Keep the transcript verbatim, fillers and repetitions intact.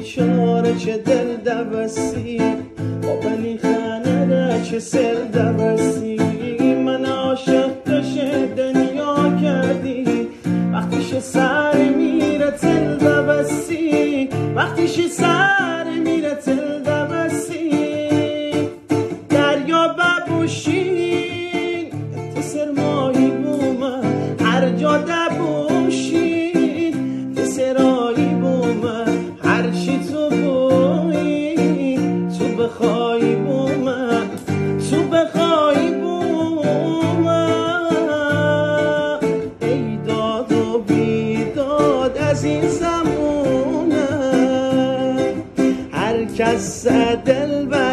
بیچاره چه دل دوستی با بلی خانه چه سر دوستی من عاشق دشه دنیا کردی وقتیش سر میره تل دوستی وقتیش سر میره تل دوستی دریا ببوشین تو سرمایی بومه هر جا دبوشین تو سرایی بومه هر چی تو بویی تو بخوایی بومه تو بخوایی بومه ای داد و بیداد از این زمونه هر کس دل